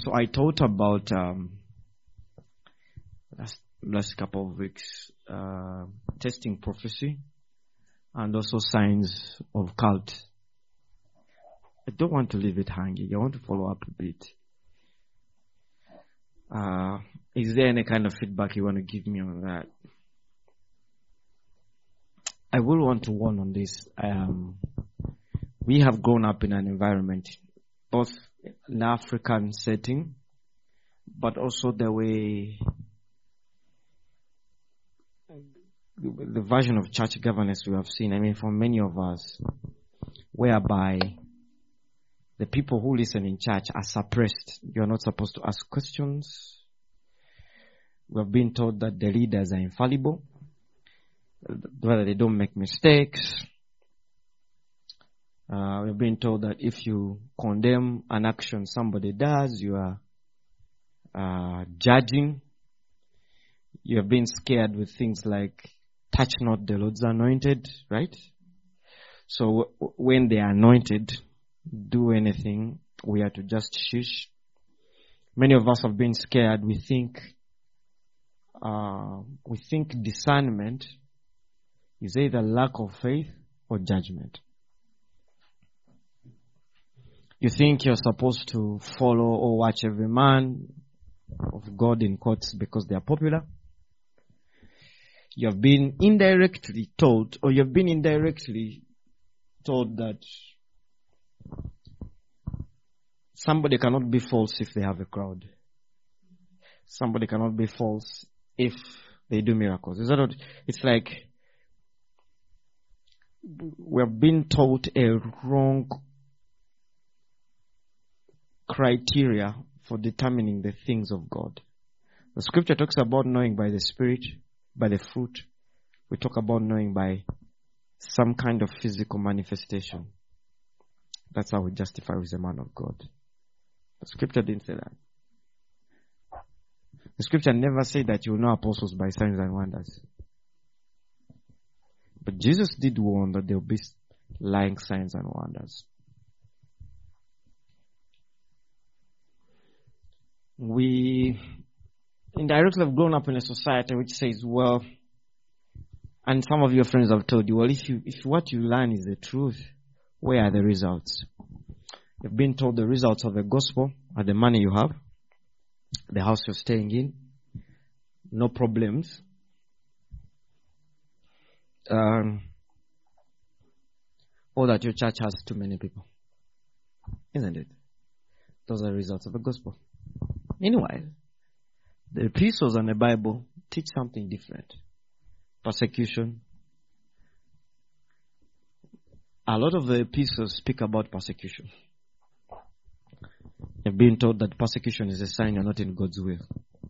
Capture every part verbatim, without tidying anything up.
So I thought about um, last, last couple of weeks uh, testing prophecy and also signs of cult. I don't want to leave it hanging. I want to follow up a bit. Uh, is there any kind of feedback you want to give me on that? I will want to warn on this. Um, we have grown up in an environment, both in African setting, but also the way, the version of church governance we have seen. I mean, for many of us, whereby the people who listen in church are suppressed. You are not supposed to ask questions. We have been told that the leaders are infallible, whether they don't make mistakes. Uh, we've been told that if you condemn an action somebody does, you are uh, judging. You have been scared with things like, touch not the Lord's anointed, right? So w- when they are anointed, do anything, we are to just shush. Many of us have been scared. We think, uh, we think discernment is either lack of faith or judgment. You think you're supposed to follow or watch every man of God in quotes because they are popular. You have been indirectly told, or you have been indirectly told that somebody cannot be false if they have a crowd. Somebody cannot be false if they do miracles. Is that what? It's like we have been taught a wrong criteria for determining the things of God. The scripture talks about knowing by the Spirit, by the fruit. We talk about knowing by some kind of physical manifestation. That's how we justify with a man of God. The scripture didn't say that. The scripture never said that you will know apostles by signs and wonders. But Jesus did warn that there will be lying signs and wonders. We indirectly have grown up in a society which says, well, and some of your friends have told you, well, if you, if what you learn is the truth, where are the results? You've been told the results of the gospel are the money you have, the house you're staying in, no problems, um, or that your church has too many people. Isn't it? Those are the results of the gospel. Meanwhile, the epistles and the Bible teach something different. Persecution. A lot of the epistles speak about persecution. You've been told that persecution is a sign you're not in God's will.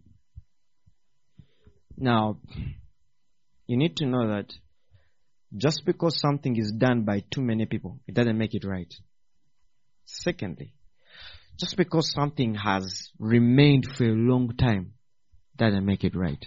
Now, you need to know that just because something is done by too many people, it doesn't make it right. Secondly, just because something has remained for a long time, doesn't make it right.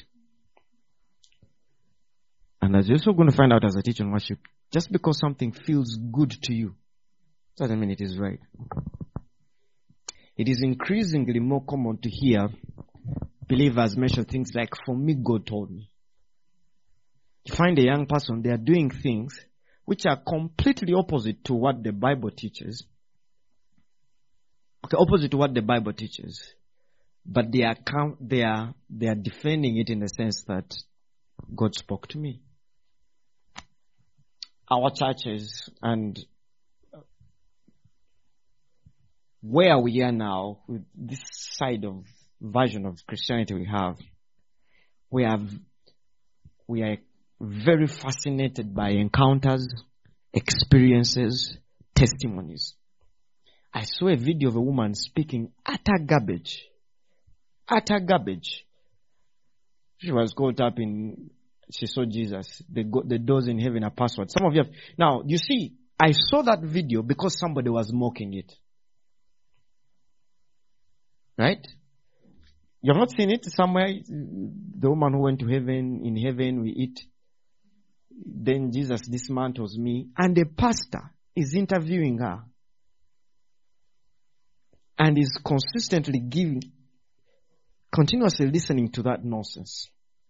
And as you're also going to find out as I teach on worship, just because something feels good to you, doesn't mean it is right. It is increasingly more common to hear believers mention things like, for me, God told me. You find a young person, they are doing things which are completely opposite to what the Bible teaches. Okay, opposite to what the Bible teaches. But they are, they are, they are defending it in the sense that God spoke to me. Our churches and where we are now, with this side of version of Christianity we have, we have, we are very fascinated by encounters, experiences, testimonies. I saw a video of a woman speaking utter garbage. Utter garbage. She was caught up in, she saw Jesus. The, the doors in heaven are password. Some of you have, now, you see, I saw that video because somebody was mocking it. Right? You have not seen it somewhere? The woman who went to heaven, in heaven we eat. Then Jesus dismantles me. And the pastor is interviewing her. and is consistently giving, continuously listening to that nonsense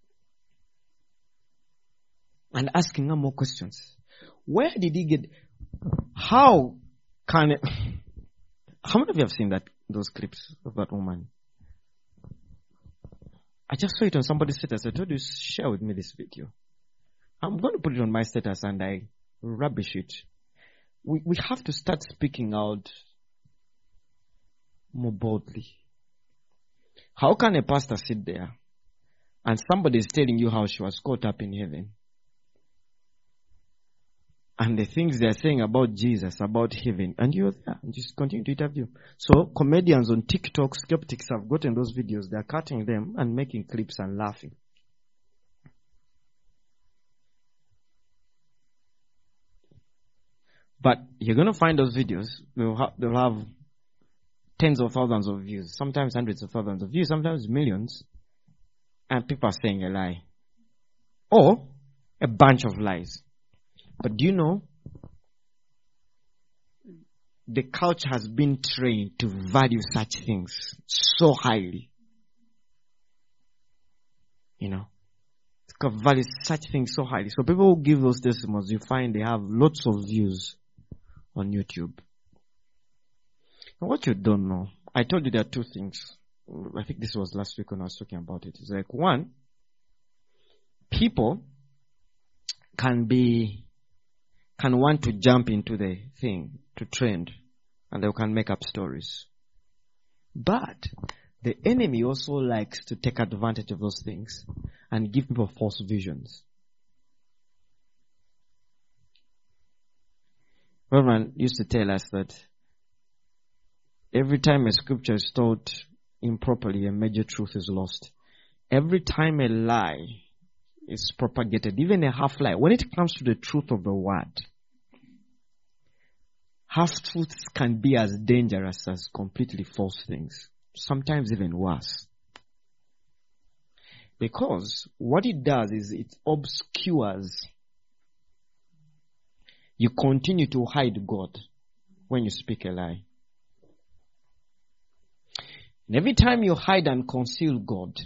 and asking her more questions. Where did he get, how can it, how many of you have seen that, those clips of that woman? I just saw it on somebody's status. I told you, share with me this video. I'm going to put it on my status and I rubbish it. We, we have to start speaking out more boldly. How can a pastor sit there and somebody is telling you how she was caught up in heaven? And the things they are saying about Jesus, about heaven, and you're there and just continue to interview. So comedians on TikTok, skeptics have gotten those videos. They're cutting them and making clips and laughing. But you're going to find those videos. They'll have, they'll have tens of thousands of views, sometimes hundreds of thousands of views, sometimes millions. And people are saying a lie. Or a bunch of lies. But do you know, the culture has been trained to value such things so highly. You know, it's got value such things so highly. So people who give those testimonies, you find they have lots of views on YouTube. And what you don't know, I told you there are two things. I think this was last week when I was talking about it. It's like, one, people can be can want to jump into the thing, to trend, and they can make up stories. But the enemy also likes to take advantage of those things and give people false visions. Reverend used to tell us that every time a scripture is taught improperly, a major truth is lost. Every time a lie is propagated, even a half lie, when it comes to the truth of the word, half truths can be as dangerous as completely false things, sometimes even worse. Because what it does is it obscures. You continue to hide God when you speak a lie. And every time you hide and conceal God,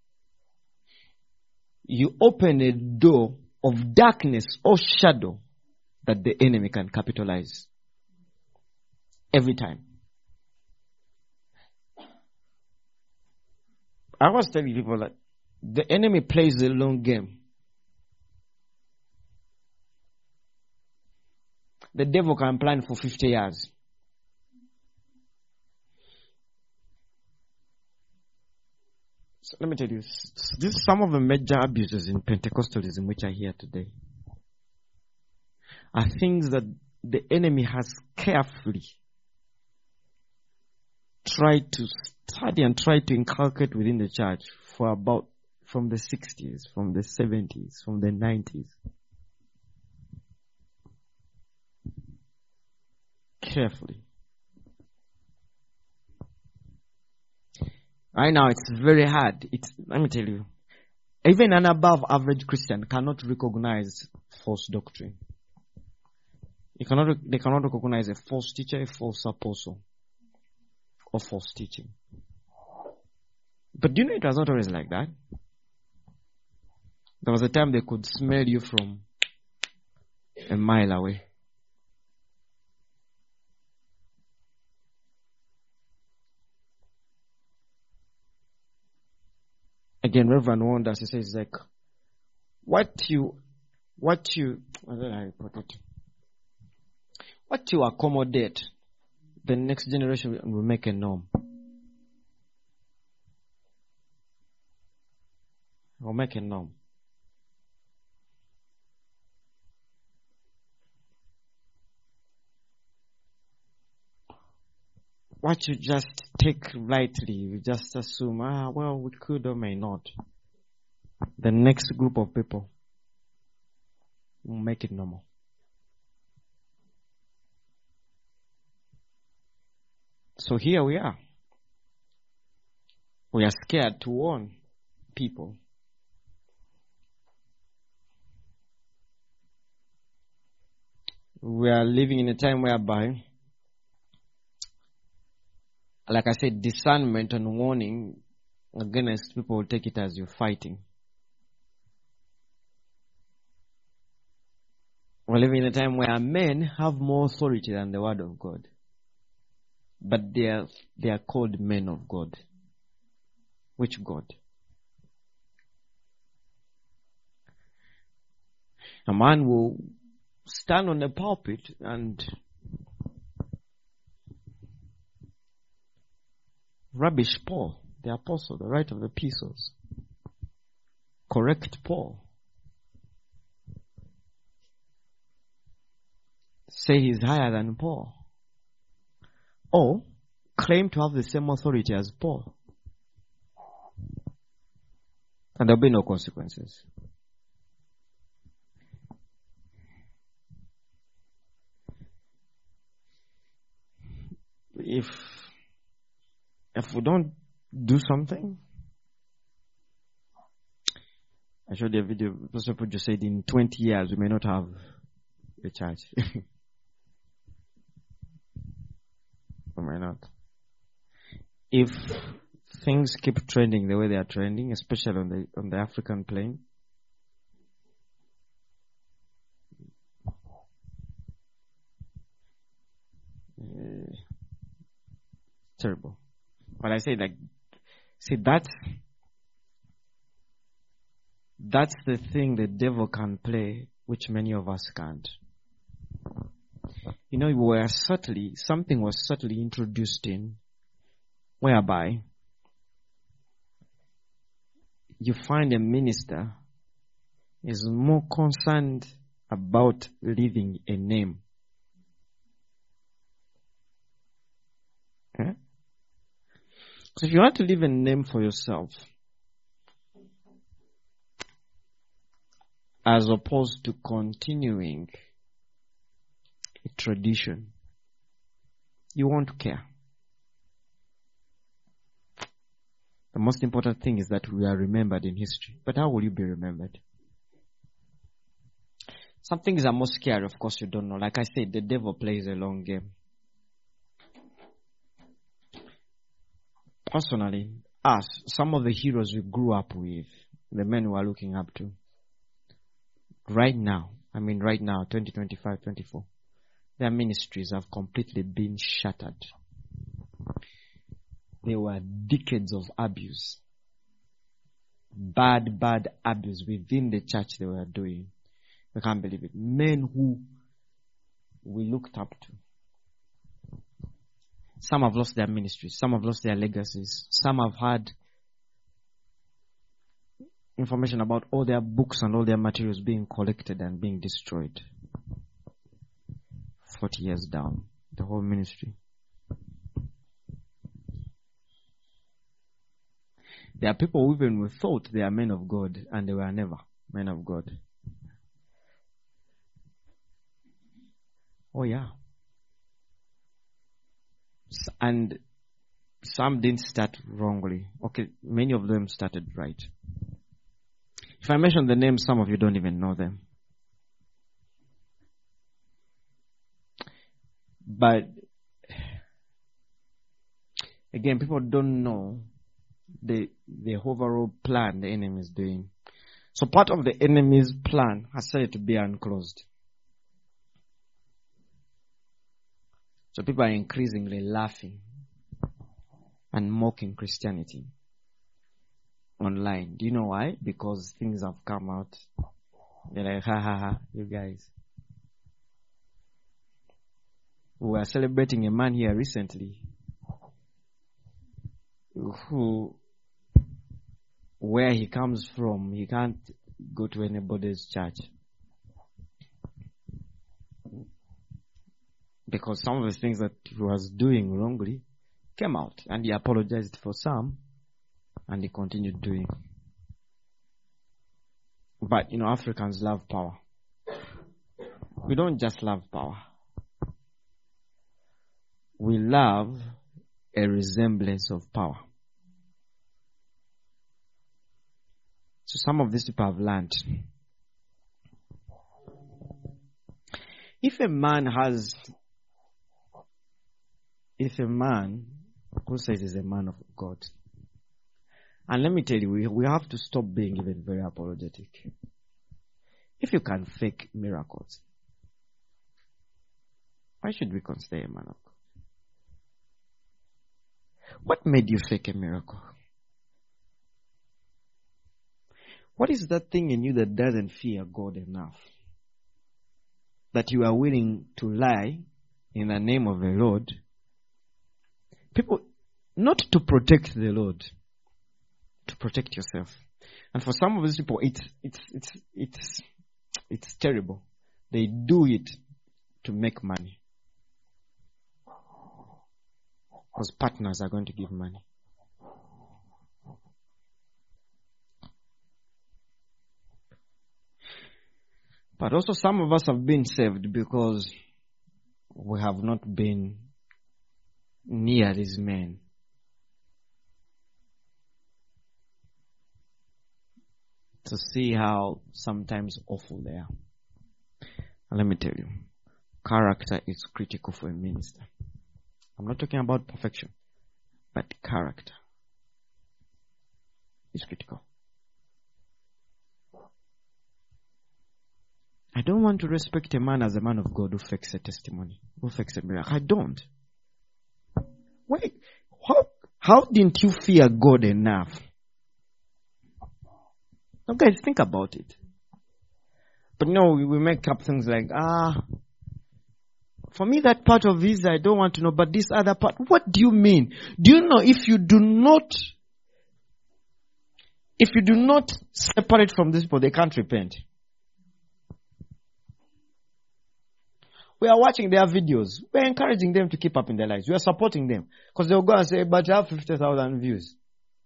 you open a door of darkness or shadow that the enemy can capitalize. Every time. I was telling people that the enemy plays a long game. The devil can plan for fifty years. So let me tell you, this is some of the major abuses in Pentecostalism which I hear today. Are things that the enemy has carefully tried to study and tried to inculcate within the church for about, from the sixties, from the seventies, from the nineties. Carefully. Right now, it's very hard. It's, let me tell you, even an above average Christian cannot recognize false doctrine. You cannot, they cannot recognize a false teacher, a false apostle, or false teaching. But do you know it was not always like that? There was a time they could smell you from a mile away. Again, Reverend warned us, he says, like, what you, what you, what did I put it? What you accommodate, the next generation will make a norm. Will make a norm. What you just take lightly, you just assume, ah, well, we could or may not. The next group of people will make it normal. So here we are. We are scared to warn people. We are living in a time whereby like I said, discernment and warning against people will take it as you're fighting. We're living in a time where men have more authority than the word of God. But they are, they are called men of God. Which God? A man will stand on the pulpit and rubbish Paul, the apostle, the writer of the epistles. Correct Paul. Say he's higher than Paul. Or claim to have the same authority as Paul. And there'll be no consequences. If if we don't do something, I showed you a video. Pastor Pujo said in twenty years we may not have a church. We may not. If things keep trending the way they are trending, especially on the on the African plain, uh, terrible. But I say, like, see, that's that's the thing the devil can play, which many of us can't. You know, we were subtly, something was subtly introduced in, whereby you find a minister is more concerned about leaving a name. Okay? So if you want to leave a name for yourself, as opposed to continuing a tradition, you won't care. The most important thing is that we are remembered in history. But how will you be remembered? Some things are more scary, of course you don't know. Like I said, the devil plays a long game. Personally, us, some of the heroes we grew up with, the men we are looking up to, right now, I mean right now, twenty twenty-five, twenty-four, their ministries have completely been shattered. There were decades of abuse. Bad, bad abuse within the church they were doing. We can't believe it. Men who we looked up to. Some have lost their ministries. Some have lost their legacies. Some have had information about all their books and all their materials being collected and being destroyed. Forty years down, the whole ministry. There are people who even thought they are men of God and they were never men of God. Oh yeah. And some didn't start wrongly. Okay, many of them started right. If I mention the names, some of you don't even know them. But again, people don't know the the overall plan the enemy is doing. So part of the enemy's plan has started to be unclosed. So people are increasingly laughing and mocking Christianity online. Do you know why? Because things have come out. They're like, ha ha ha, you guys. We were celebrating a man here recently who, where he comes from, he can't go to anybody's church. Because some of the things that he was doing wrongly came out, and he apologized for some, and he continued doing. But, you know, Africans love power. We don't just love power. We love a resemblance of power. So some of these people have learned. If a man has, if a man who says he's a man of God. And let me tell you, we, we have to stop being even very apologetic. If you can fake miracles, why should we consider a man of God? What made you fake a miracle? What is that thing in you that doesn't fear God enough, that you are willing to lie in the name of the Lord? People, not to protect the Lord, to protect yourself. And for some of these people, it's it's it's it's it's terrible. They do it to make money, because partners are going to give money. But also some of us have been saved because we have not been near these men. To see how sometimes awful they are. And let me tell you, character is critical for a minister. I'm not talking about perfection, but character is critical. I don't want to respect a man as a man of God who fakes a testimony, who fakes a miracle. I don't. Wait, how, how didn't you fear God enough? Now guys, think about it. But no, we, we make up things like, ah, for me that part of visa I don't want to know, but this other part, what do you mean? Do you know if you do not, if you do not separate from these people, they can't repent? We are watching their videos. We are encouraging them to keep up in their lives. We are supporting them. Because they'll go and say, but I have fifty thousand views.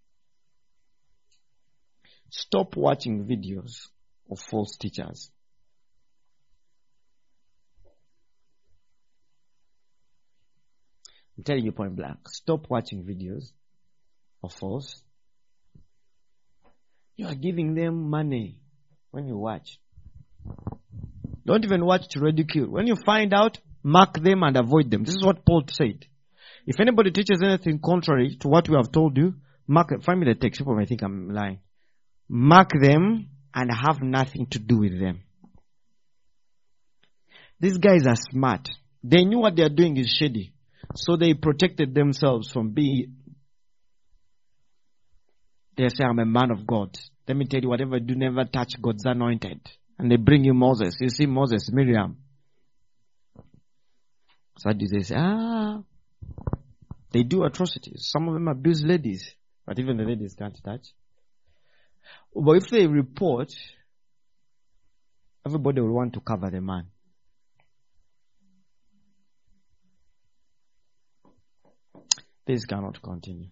Stop watching videos of false teachers. I'm telling you point blank. Stop watching videos of false. You are giving them money when you watch. Don't even watch to ridicule. When you find out, mark them and avoid them. This is what Paul said. If anybody teaches anything contrary to what we have told you, mark them. Find me the text. People may think I'm lying. Mark them and have nothing to do with them. These guys are smart. They knew what they are doing is shady. So they protected themselves from being... They say, I'm a man of God. Let me tell you, whatever I do, never touch God's anointed. And they bring you Moses. You see Moses, Miriam. So they say, ah, they do atrocities. Some of them abuse ladies. But even the ladies can't touch. But if they report, everybody will want to cover the man. This cannot continue.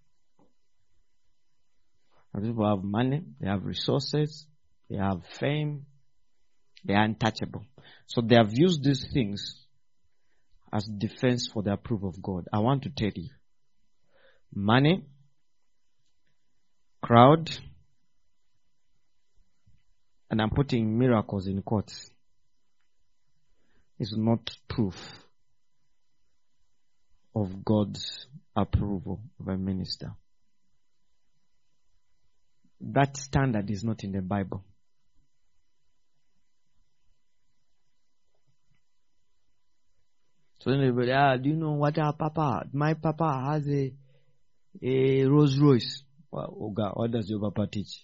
And people have money, they have resources, they have fame, they are untouchable. So they have used these things as defense for the approval of God. I want to tell you, money, crowd, and I'm putting miracles in quotes, is not proof of God's approval of a minister. That standard is not in the Bible. So then everybody, ah, do you know what our papa? My papa has a a Rolls Royce. Well, oh God, what does your papa teach?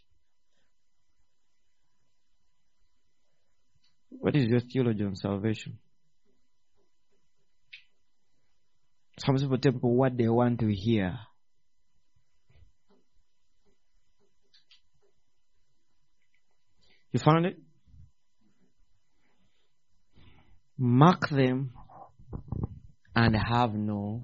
What is your theology on salvation? Some people tell people what they want to hear. You found it? Mark them and have no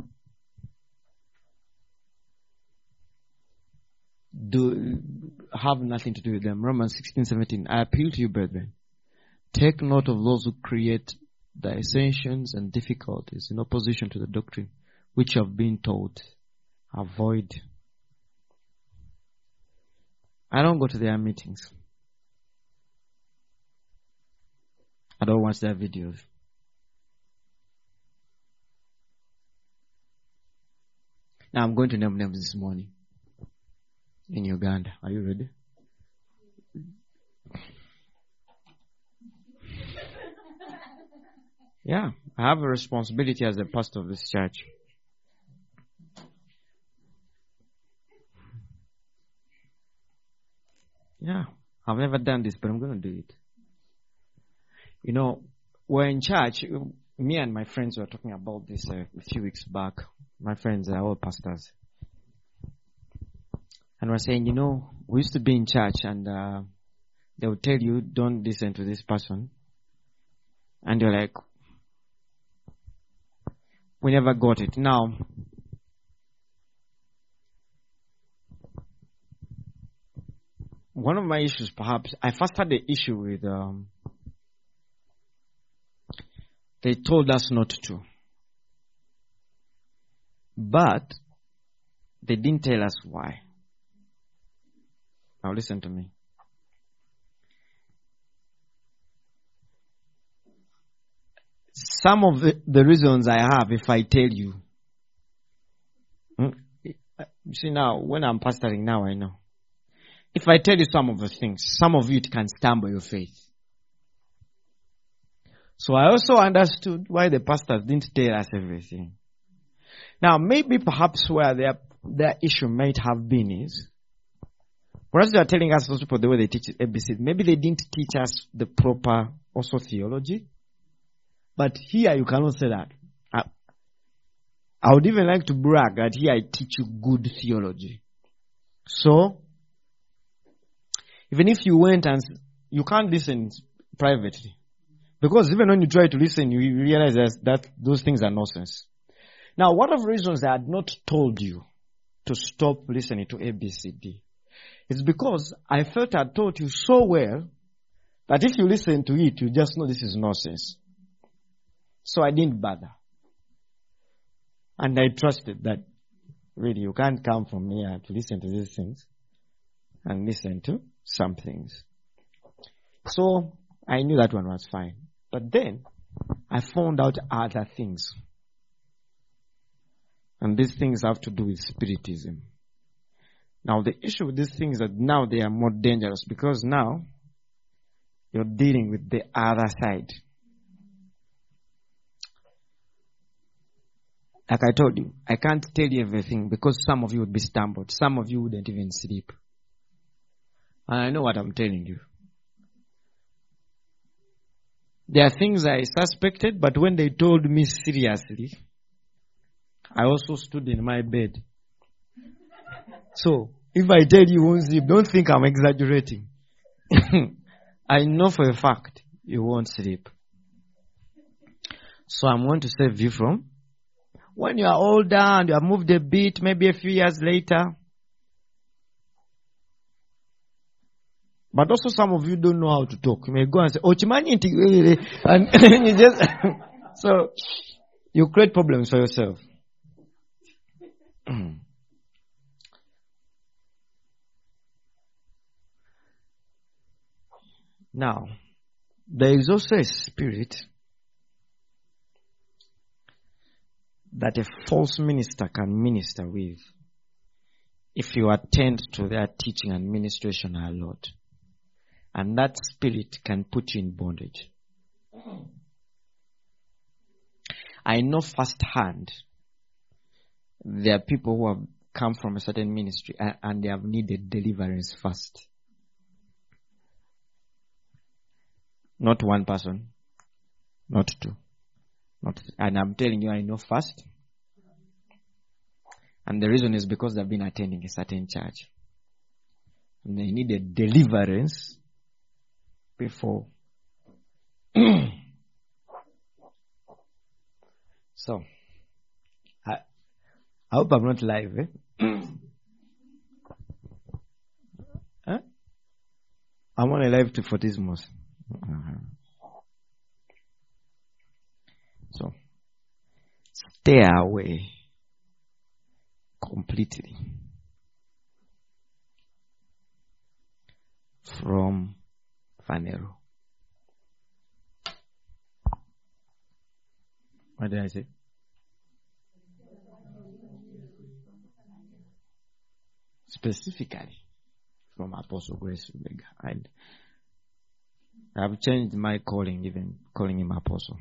do have nothing to do with them. Romans sixteen seventeen. I appeal to you, brethren. Take note of those who create dissensions and difficulties in opposition to the doctrine which you have been taught. Avoid. I don't go to their meetings. I don't watch their videos. Now I'm going to name names this morning in Uganda. Are you ready? Yeah, I have a responsibility as a pastor of this church. Yeah, I've never done this, but I'm going to do it. You know, we're in church. Me and my friends were talking about this uh, a few weeks back. My friends are all pastors. And we're saying, you know, we used to be in church and uh, they would tell you, don't listen to this person. And you're like, we never got it. Now, one of my issues, perhaps, I first had the issue with, um, they told us not to. But they didn't tell us why. Now listen to me. Some of the, the reasons I have, if I tell you, you see now, when I'm pastoring now, I know. If I tell you some of the things, some of it can stumble your faith. So I also understood why the pastors didn't tell us everything. Now, maybe perhaps where their, their issue might have been is, perhaps they are telling us those people the way they teach A B C, maybe they didn't teach us the proper also theology. But here you cannot say that. I, I would even like to brag that here I teach you good theology. So, even if you went and, you can't listen privately. Because even when you try to listen, you realize that those things are nonsense. Now, one of the reasons I had not told you to stop listening to A B C D is because I felt I taught you so well that if you listen to it, you just know this is nonsense. So I didn't bother. And I trusted that really you can't come from here to listen to these things and listen to some things. So I knew that one was fine. But then I found out other things. And these things have to do with spiritism. Now the issue with these things is that now they are more dangerous because now you're dealing with the other side. Like I told you, I can't tell you everything because some of you would be stumbled. Some of you wouldn't even sleep. And I know what I'm telling you. There are things I suspected, but when they told me seriously, I also stood in my bed. So, if I tell you won't sleep, don't think I'm exaggerating. I know for a fact you won't sleep. So I'm going to save you from, when you are older and you have moved a bit, maybe a few years later. But also some of you don't know how to talk. You may go and say, oh, Chimani, and you just, so you create problems for yourself. Now, there is also a spirit that a false minister can minister with if you attend to their teaching and ministration a lot. And that spirit can put you in bondage. I know firsthand there are people who have come from a certain ministry and, and they have needed deliverance first. Not one person, not two. Not, and I'm telling you, I know first. And the reason is because they've been attending a certain church. And they needed deliverance before. So, I, I hope I'm not live. Eh? Huh? I'm on a live to Fortismos. Uh-huh. So, stay away completely from Phaneroo. What did I say? specifically from Apostle Grace Rubega. And I've changed my calling, even calling him Apostle.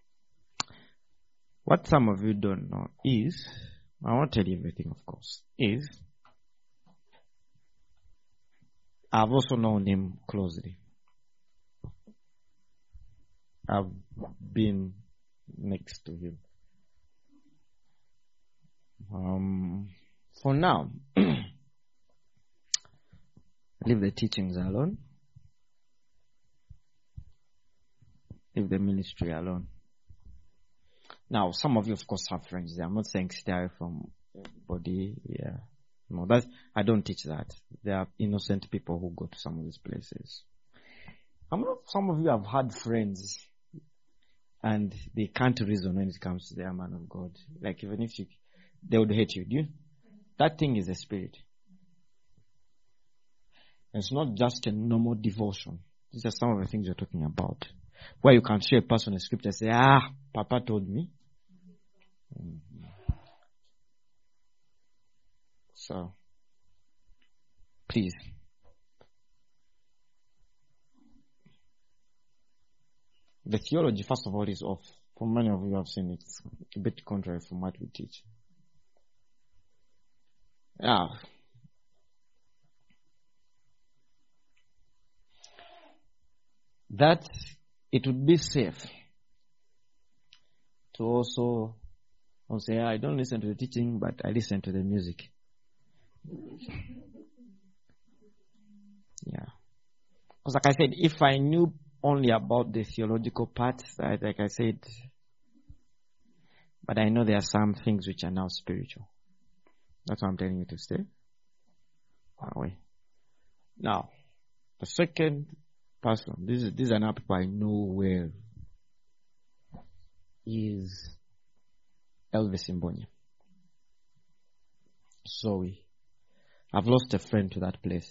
What some of you don't know is, I won't tell you everything, of course, is I've also known him closely. I've been next to him. Um, for now, leave the teachings alone. Leave the ministry alone. Now, some of you, of course, have friends there. I'm not saying stay away from everybody. Yeah. No, that's, I don't teach that. There are innocent people who go to some of these places. How many, some of you have had friends and they can't reason when it comes to their man of God. Like even if you, they would hate you. Do you? That thing is a spirit. It's not just a normal devotion. These are some of the things you're talking about. Where you can show a person in scripture and say, ah, Papa told me. Mm-hmm. So, please. The theology, first of all, is off. For many of you have seen it. It's a bit contrary from what we teach. Yeah. That it would be safe to also I'll say, I don't listen to the teaching, but I listen to the music. Yeah. Because like I said, if I knew only about the theological part, like I said, but I know there are some things which are now spiritual. That's why I'm telling you to stay away. Now, the second person, this is, these are not people I know well, is Elvis Mbonye. So we, I've lost a friend to that place.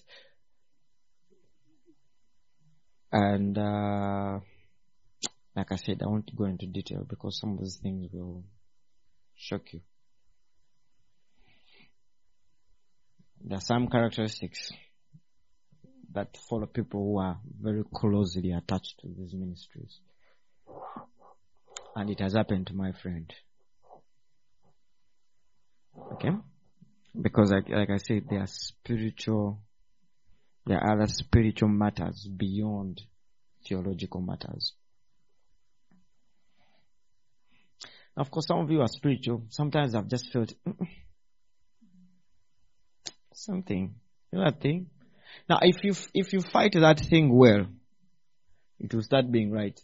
And, uh, like I said, I won't go into detail because some of these things will shock you. There are some characteristics that follow people who are very closely attached to these ministries. And it has happened to my friend. Okay? Because like, like I said, there are spiritual, there are other spiritual matters beyond theological matters. Of course, some of you are spiritual. Sometimes I've just felt something. You know that thing? Now, if you if you fight that thing well, it will start being right.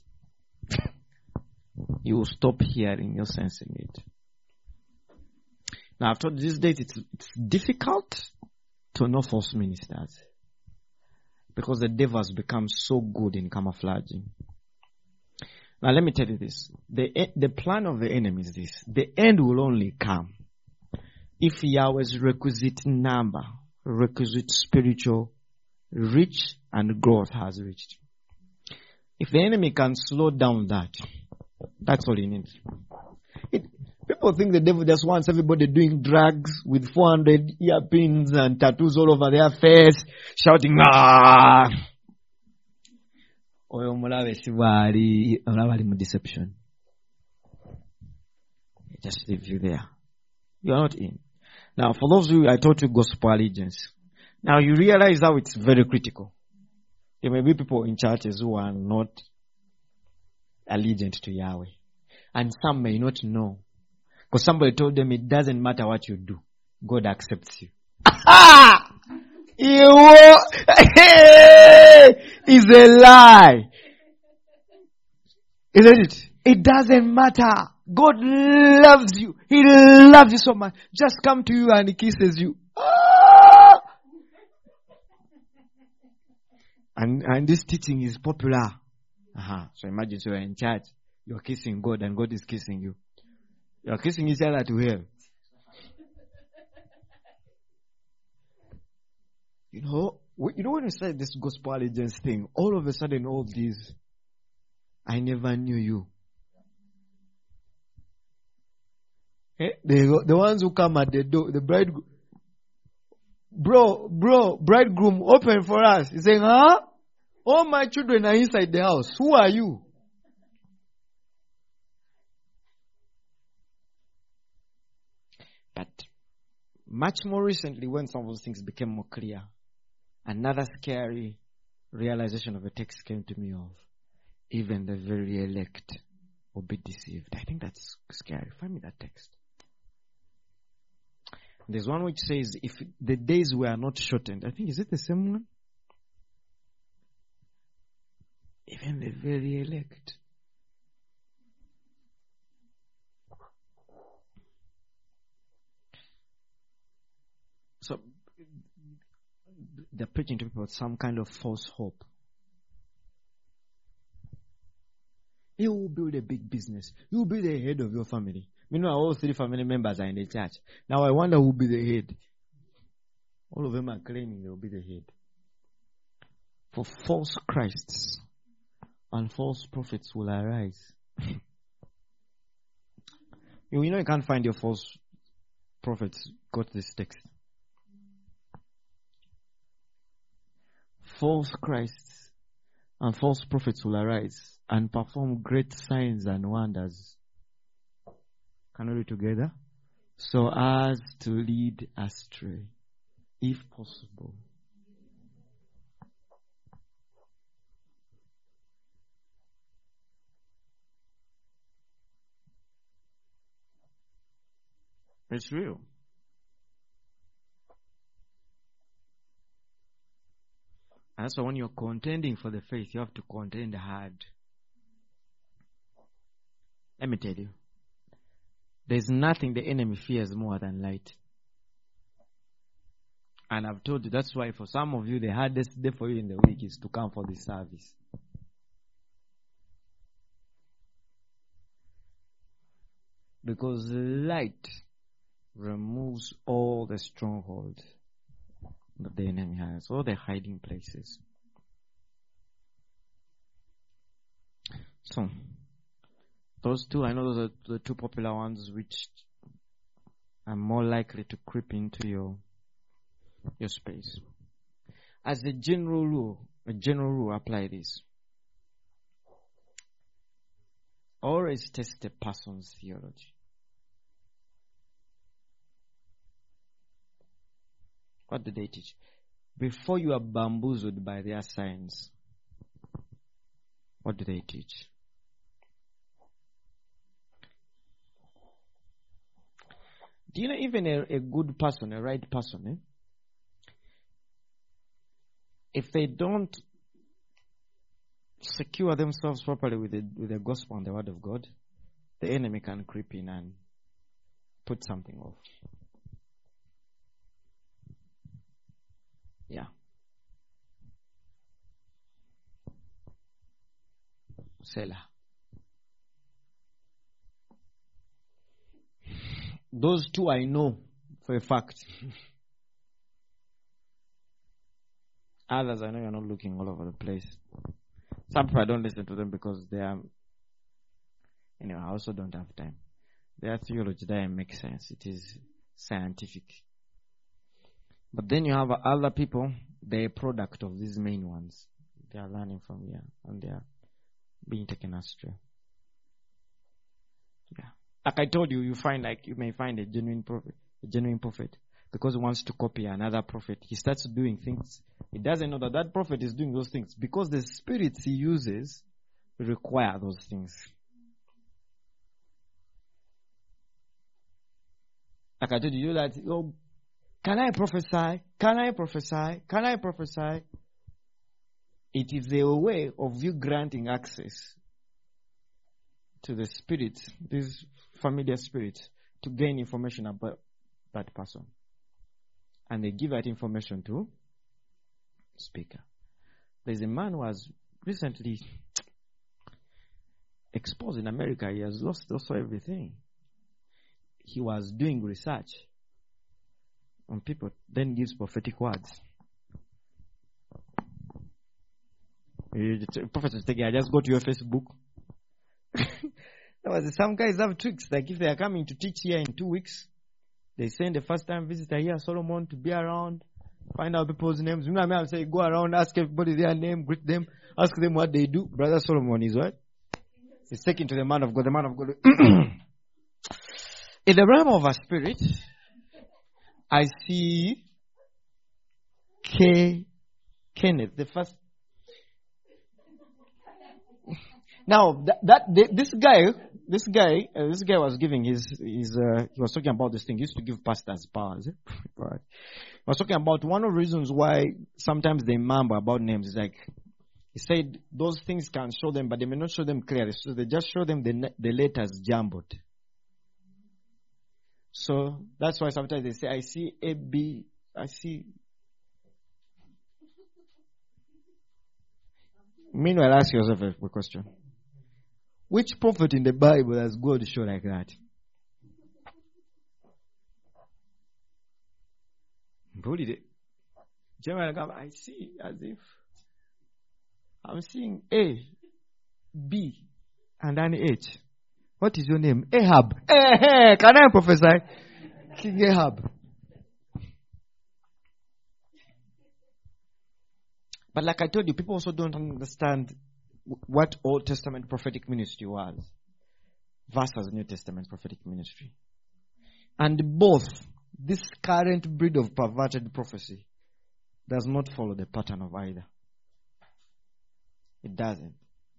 You will stop hearing, you're sensing it. Now, I've told you these days it's, it's difficult to know false ministers because the devil has become so good in camouflaging. Now, let me tell you this. The, the plan of the enemy is this. The end will only come if Yahweh's requisite number, requisite spiritual reach and growth has reached. If the enemy can slow down that, that's all he needs. It, people think the devil just wants everybody doing drugs with four hundred earpins and tattoos all over their face, shouting, ah! Oyo mulabe siwali, mulabe mu deception. Just leave you there. You are not in. Now, for those of you, I taught you gospel allegiance. Now, you realize how it's very critical. There may be people in churches who are not allegiant to Yahweh. And some may not know. Because somebody told them it doesn't matter what you do. God accepts you. You is a lie. Isn't it? It doesn't matter. God loves you. He loves you so much. Just come to you and he kisses you. Ah! And, and this teaching is popular. Uh-huh. So imagine you're in church. You're kissing God and God is kissing you. You're kissing each other to hell. You know, you know when we started this gospel allegiance thing, all of a sudden all these, I never knew you. Eh? The, the ones who come at the door, the bride, bro, bro, bridegroom, open for us. He's saying, huh? All my children are inside the house. Who are you? But much more recently, when some of those things became more clear, another scary realization of a text came to me of, even the very elect will be deceived. I think that's scary. Find me that text. There's one which says, if the days were not shortened, I think, is it the same one? Even the very elect. So, they're preaching to people some kind of false hope. You will build a big business. You will be the head of your family. Meanwhile, all three family members are in the church. Now I wonder who will be the head. All of them are claiming they will be the head. For false Christs and false prophets will arise. You know you can't find your false prophets. Go to this text. False Christs and false prophets will arise and perform great signs and wonders. Can we read together? So as to lead astray, if possible. It's real. And so when you're contending for the faith, you have to contend hard. Let me tell you. There's nothing the enemy fears more than light. And I've told you, that's why for some of you, the hardest day for you in the week is to come for this service. Because light removes all the strongholds that the enemy has, all the hiding places. So, those two, I know those are the two popular ones which are more likely to creep into your your space. As a general rule, a general rule, apply this. Always test a person's theology. What did they teach? Before you are bamboozled by their signs, what do they teach? Do you know even a, a good person, a right person, eh? If they don't secure themselves properly with the, with the gospel and the word of God, the enemy can creep in and put something off. Yeah. Selah. Those two I know for a fact. Others I know you're not looking all over the place. Some people I don't listen to them because they are, you know, I also don't have time. Their theology doesn't make sense. It is scientific. But then you have other people, they're a product of these main ones. They are learning from here and they are being taken astray. Yeah. Like I told you, you find like you may find a genuine prophet, a genuine prophet, because he wants to copy another prophet. He starts doing things. He doesn't know that that prophet is doing those things because the spirits he uses require those things. Like I told you, that oh, can I prophesy? Can I prophesy? Can I prophesy? It is a way of you granting access to the spirits, these familiar spirits, to gain information about that person. And they give that information to the speaker. There's a man who was recently exposed in America. He has lost also everything. He was doing research on people, then gives prophetic words. Prophet is taking, I just go to your Facebook. There was some guys have tricks, like if they are coming to teach here in two weeks, they send the first time visitor here, Solomon, to be around. Find out people's names. You know what I mean? I'm saying go around, ask everybody their name, greet them, ask them what they do. Brother Solomon is what? He's taken to the man of God. The man of God. In the realm of a spirit, I see K. Kenneth, the first. Now that, that the, this guy, this guy, uh, this guy was giving his his. Uh, he was talking about this thing. He used to give pastors powers. Right. He was talking about one of the reasons why sometimes they mumble about names. Is like he said those things can show them, but they may not show them clearly. So they just show them the the letters jumbled. So that's why sometimes they say, "I see A B, I see." Meanwhile, ask yourself a question. Which prophet in the Bible has God show like that? Who did it? Jeremiah, I see as if I'm seeing A, B, and then H. What is your name? Ahab. Hey, hey, can I prophesy? King Ahab. But like I told you, people also don't understand what Old Testament prophetic ministry was versus New Testament prophetic ministry. And both, this current breed of perverted prophecy does not follow the pattern of either. It doesn't.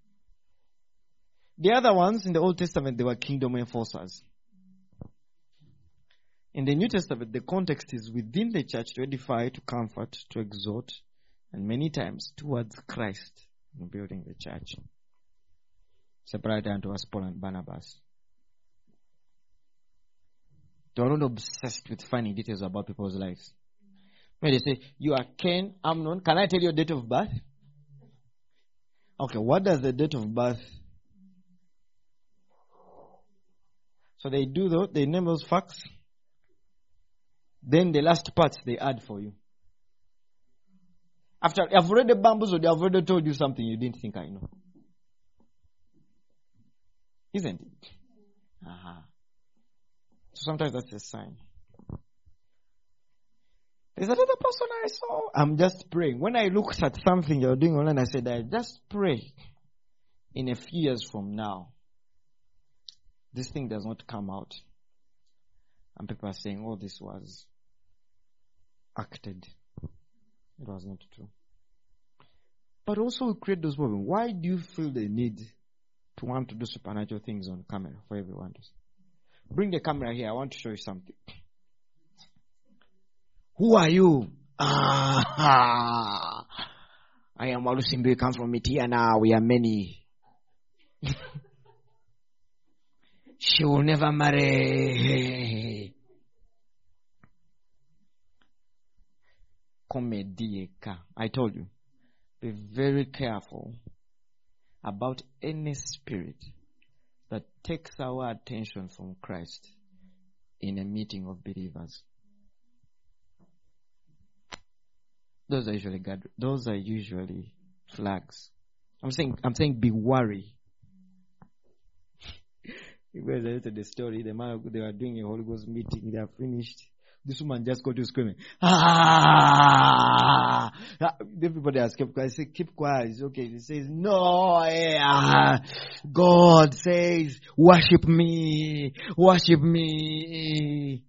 The other ones in the Old Testament, they were kingdom enforcers. In the New Testament, the context is within the church to edify, to comfort, to exhort, and many times towards Christ in building the church. Separate unto us Paul and Barnabas. They are not obsessed with finding details about people's lives. When they say, you are Ken Amnon, can I tell you your date of birth? Okay, what does the date of birth? So they do though, they name those facts. Then the last parts they add for you. After I've read the bamboos, or they have already told you something you didn't think I know. Isn't it? Uh-huh. So sometimes that's a sign. There's another person I saw. I'm just praying. When I looked at something you're doing online, I said, I just pray in a few years from now, this thing does not come out. And people are saying, oh, this was acted. It was not true. But also we create those problems. Why do you feel the need to want to do supernatural things on camera for everyone to see? Bring the camera here. I want to show you something. Who are you? Ah, I am Walusimbi. We come from Mitiana. We are many. She will never marry. Comedica. I told you. Be very careful about any spirit that takes our attention from Christ in a meeting of believers. Those are usually God, those are usually flags. I'm saying I'm saying be wary. You guys heard the story. The man, they were doing a Holy Ghost meeting. They are finished. This woman just got to screaming. Ah! Everybody has kept quiet. I say, keep quiet. It's okay. He says, no. Yeah. God says, worship me. Worship me.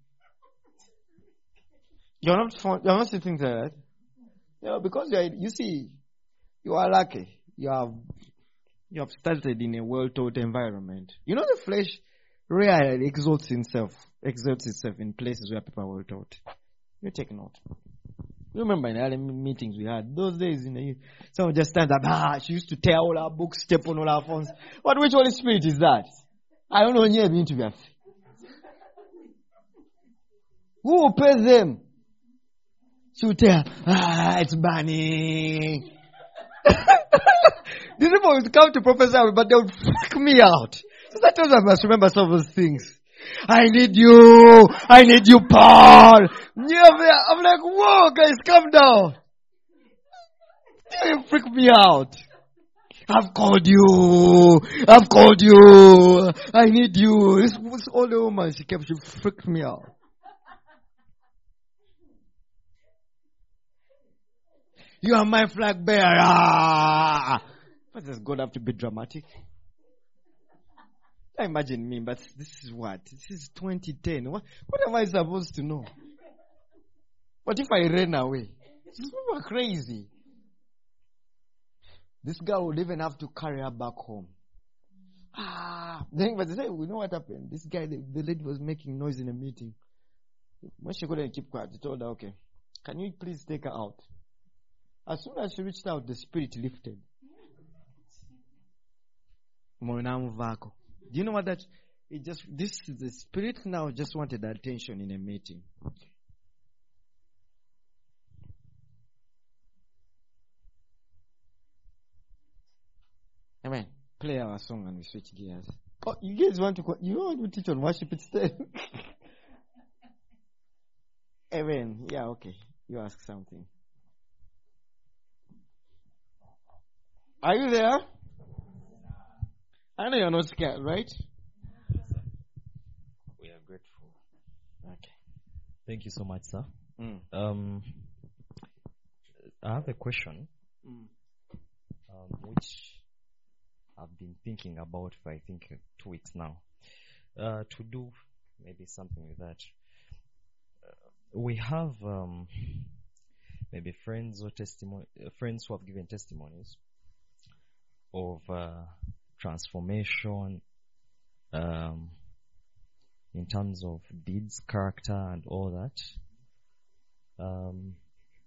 You're not fun, you're not sitting there. Yeah, because you are, you see, you are lucky. You have you have started in a well-taught environment. You know the flesh rarely exalts itself, exalts itself in places where people are well-taught. You take note. You remember in the early meetings we had those days, you know, someone just stands up. Ah, she used to tear all our books, step on all our phones. What which Holy Spirit is that? I don't know. Near the interview. Who will pay them? She will tell, ah, it's burning. These people would come to prophesy, but they would freak me out. So that times I must remember some of those things. I need you. I need you, Paul. I'm like, whoa, guys, calm down. You freak me out. I've called you. I've called you. I need you. This, this old woman, she kept, she freaked me out. You are my flag bearer. But does God have to be dramatic? I imagine me, but this is what? This is twenty ten. What, what am I supposed to know? What if I ran away? These people are crazy. This girl would even have to carry her back home. Ah, then but they say, we know what happened. This guy, the, the lady was making noise in a meeting. When she couldn't keep quiet, they told her, okay, can you please take her out? As soon as she reached out, the spirit lifted. Do you know what that? It just this the spirit now just wanted attention in a meeting. Amen. Play our song and we switch gears. Oh, you guys want to you want to teach on worship instead? Amen. Yeah, okay. You ask something. Are you there? I know you're not scared, right? We are grateful. Okay. Thank you so much, sir. Mm. Um, I have a question, Mm. um, which I've been thinking about for I think two weeks now. Uh, to do maybe something with that. Uh, we have um, maybe friends or testimony, uh, friends who have given testimonies of uh, transformation um, in terms of deeds, character, and all that. Um,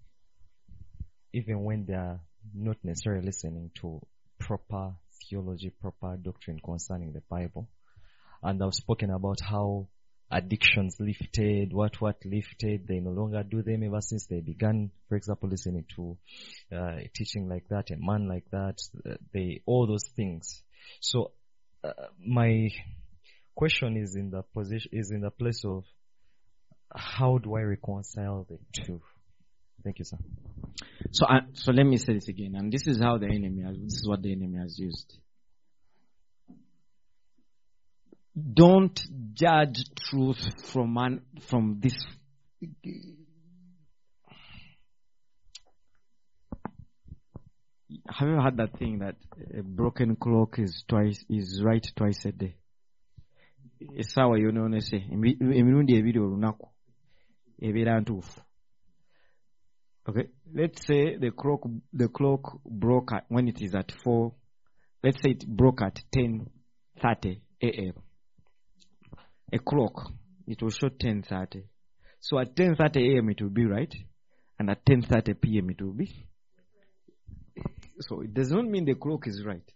even when they are not necessarily listening to proper theology, proper doctrine concerning the Bible. And I've spoken about how addictions lifted, what what lifted, they no longer do them ever since they began, for example, listening to uh, teaching like that, a man like that, uh, they all those things. So uh, my question is in the position is in the place of how do I reconcile the two? Thank you, sir. So, uh, so let me say this again, and this is how the enemy has. This is what the enemy has used. Don't judge truth from man, from this. Have you heard that thing that a broken clock is twice is right twice a day? Esawa yonone se emirundi ebiri olunaku ebeera ntuufu. Okay, let's say the clock the clock broke at, when it is at four. Let's say it broke at ten thirty a.m. A clock, it will show ten thirty. So at ten thirty a.m. it will be right, and at ten thirty p.m. it will be. So it does not mean the clock is right.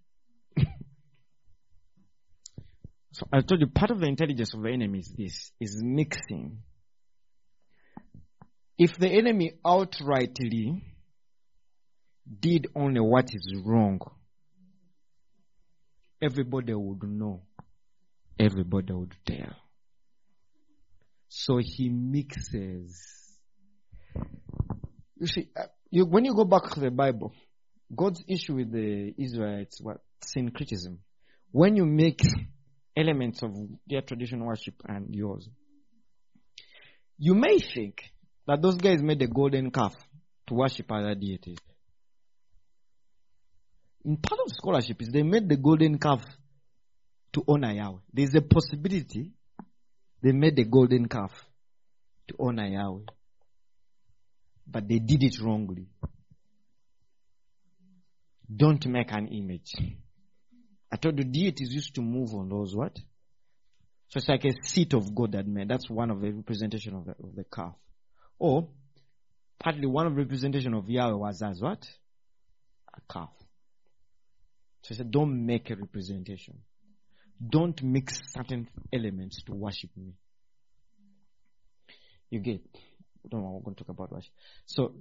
So I told you part of the intelligence of the enemy is this, is mixing. If the enemy outrightly did only what is wrong, everybody would know. Everybody would tell. So he mixes. You see, uh, you, when you go back to the Bible, God's issue with the Israelites was syncretism. When you make elements of their traditional worship and yours, you may think that those guys made a golden calf to worship other deities. In part of scholarship is they made the golden calf to honor Yahweh. There's a possibility they made the golden calf to honor Yahweh. But they did it wrongly. Don't make an image. I told you deities used to move on those what? So it's like a seat of God that made. That's one of the representation of the, of the calf. Or partly one of the representation of Yahweh was as what? A calf. So he said, don't make a representation. Don't mix certain elements to worship me. You get? Don't know, we're going to talk about worship. So,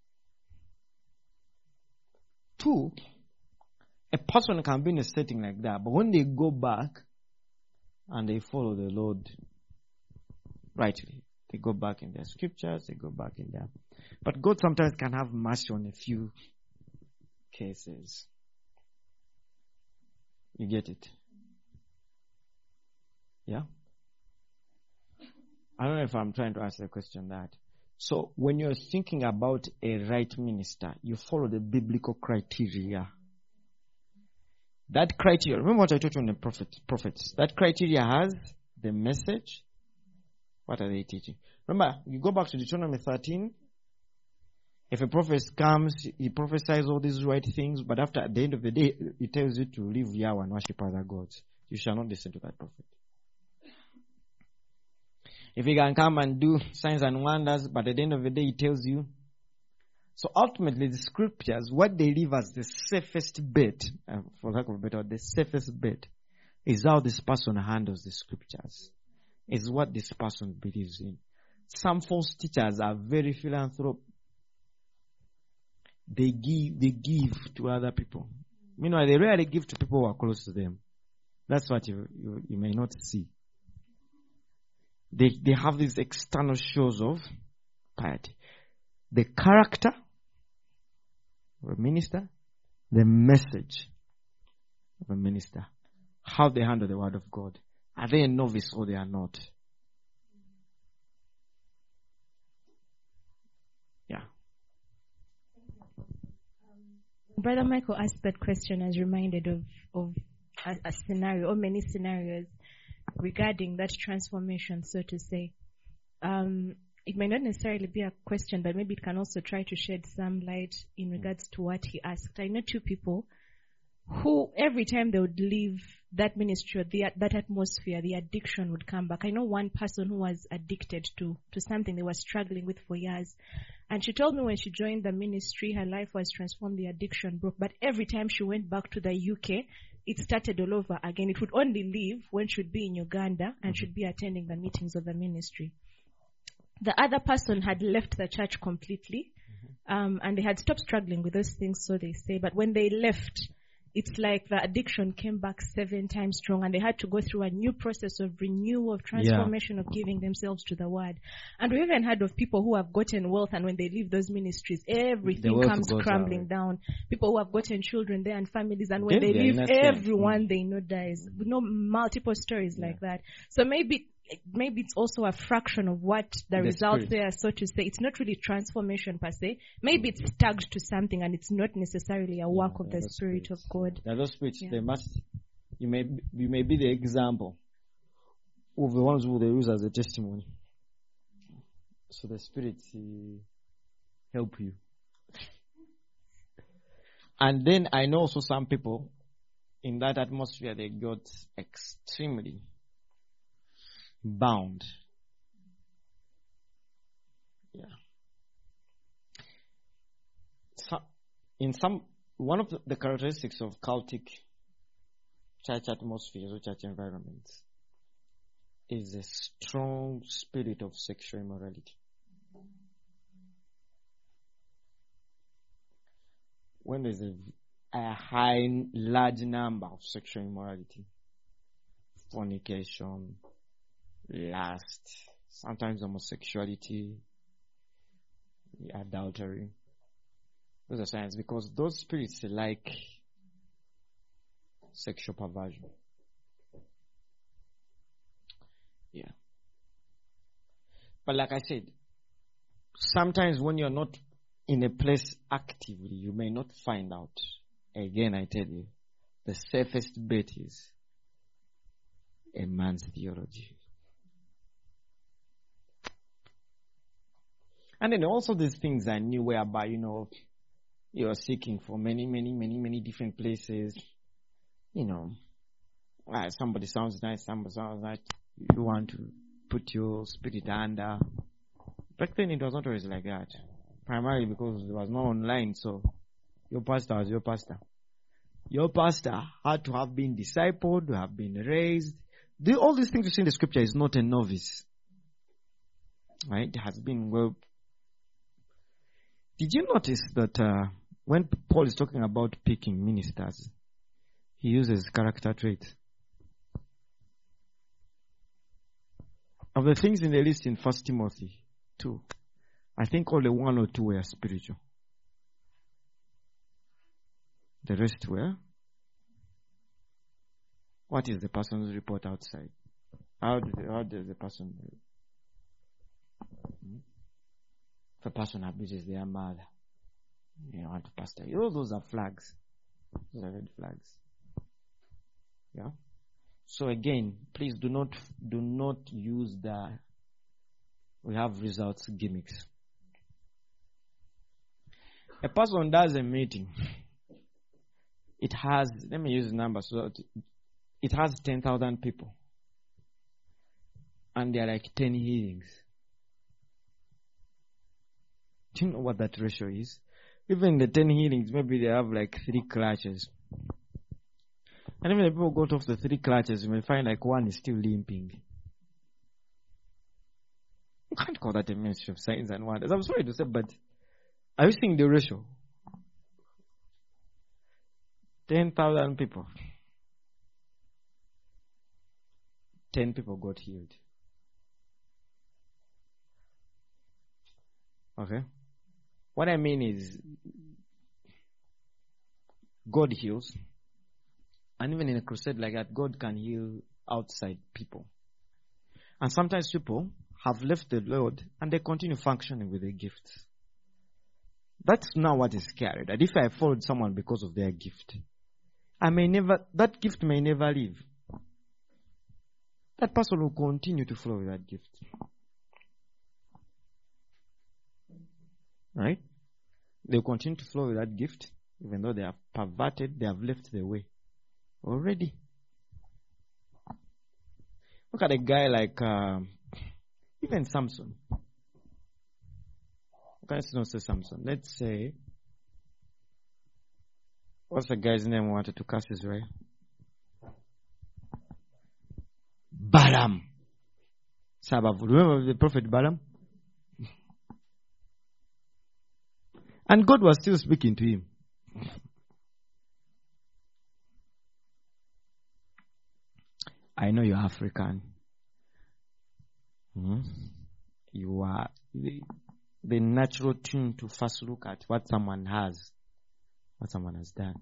two, a person can be in a setting like that, but when they go back and they follow the Lord rightly, they go back in their scriptures, they go back in their... But God sometimes can have mercy on a few cases. You get it? Yeah? I don't know if I'm trying to answer the question that. So when you're thinking about a right minister, you follow the biblical criteria. That criteria, remember what I told you on the prophet, prophets. That criteria has the message. What are they teaching? Remember, you go back to Deuteronomy thirteen. If a prophet comes, he prophesies all these right things, but after, at the end of the day, he tells you to leave Yahweh and worship other gods. You shall not listen to that prophet. If he can come and do signs and wonders, but at the end of the day, he tells you. So ultimately, the scriptures, what they leave as the safest bet, uh, for lack of a better word, the safest bet, is how this person handles the scriptures. Is what this person believes in. Some false teachers are very philanthropic. They give, they give to other people. Meanwhile, they rarely give to people who are close to them. That's what you, you, you may not see. They, they have these external shows of piety. The character of a minister, the message of a minister, how they handle the word of God. Are they a novice or they are not? Yeah. Brother Michael asked that question. I was reminded of, of a, a scenario or many scenarios regarding that transformation, so to say. Um, it may not necessarily be a question, but maybe it can also try to shed some light in regards to what he asked. I know two people who every time they would leave that ministry or the, that atmosphere, the addiction would come back. I know one person who was addicted to, to something they were struggling with for years. And she told me when she joined the ministry, her life was transformed, the addiction broke. But every time she went back to the U K, it started all over again. It would only leave when she would be in Uganda and should be attending the meetings of the ministry. The other person had left the church completely, um, and they had stopped struggling with those things, so they say. But when they left, it's like the addiction came back seven times strong, and they had to go through a new process of renewal, of transformation, yeah. of giving themselves to the word. And we even heard of people who have gotten wealth, and when they leave those ministries, everything comes crumbling away. down. People who have gotten children there and families, and when they, they leave, everyone mm. they know dies. We know multiple stories yeah. like that. So maybe maybe it's also a fraction of what the, the result spirit. there, so to say. It's not really transformation per se. Maybe it's tagged to something and it's not necessarily a work yeah, of the Spirit spirits. of God. The other spirits, yeah. they must, you may, you may be the example of the ones who they use as a testimony. So the spirits uh, help you. And then I know also some people in that atmosphere, they got extremely bound. Yeah. So, in some, one of the, the characteristics of cultic church atmospheres or church environments is a strong spirit of sexual immorality. When there's a, a high, large number of sexual immorality, fornication, lust, sometimes homosexuality, adultery. Those are signs, because those spirits like sexual perversion. Yeah. But like I said, sometimes when you're not in a place actively, you may not find out. Again, I tell you, the safest bet is a man's theology. And then also these things are new, whereby, you know, you're seeking for many, many, many, many different places. You know, ah, somebody sounds nice, somebody sounds nice. You want to put your spirit under. Back then it was not always like that. Primarily because there was no online, so your pastor was your pastor. Your pastor had to have been discipled, to have been raised. The, all these things you see in the scripture is not a novice. Right? It has been well. Did you notice that uh, when Paul is talking about picking ministers, he uses character traits? Of the things in the list in First Timothy two, I think only one or two were spiritual. The rest were, what is the person's report outside? How, do, how does the person... Hmm? If a person abuses their mother, you know, want to pastor. You know, those are flags. Those are red flags. Yeah. So again, please do not do not use the we have results gimmicks. A person does a meeting. It has, let me use the number so that it has ten thousand people. And there are like ten healings. Do you know what that ratio is? Even the ten healings, maybe they have like three clutches. And even if people go off the three clutches, you may find like one is still limping. You can't call that a ministry of signs and wonders. I'm sorry to say, but are you seeing the ratio? ten thousand people. ten people got healed. Okay? What I mean is, God heals. And even in a crusade like that, God can heal outside people. And sometimes people have left the Lord and they continue functioning with their gifts. That's not what is scary. That if I followed someone because of their gift, I may never, that gift may never leave. That person will continue to flow with that gift. Right? They'll continue to flow with that gift, even though they have perverted, they have left the way already. Look at a guy like, um, even Samson. Let's not say Samson. Let's say, what's the guy's name who wanted to curse Israel? Balaam. Sabbath. Remember the prophet Balaam? And God was still speaking to him. I know you're African. Hmm? You are the, the natural tune to first look at what someone has, what someone has done.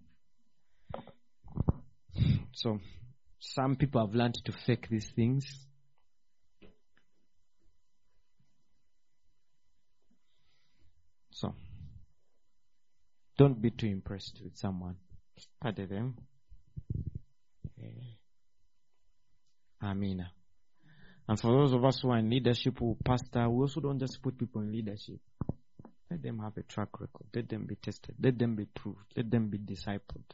So, some people have learned to fake these things. So, don't be too impressed with someone. Pardon them. Amina. And for those of us who are in leadership, who pastor, we also don't just put people in leadership. Let them have a track record. Let them be tested. Let them be proved. Let them be discipled.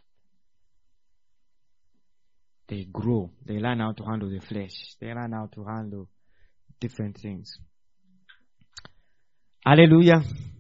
They grow. They learn how to handle the flesh. They learn how to handle different things. Hallelujah.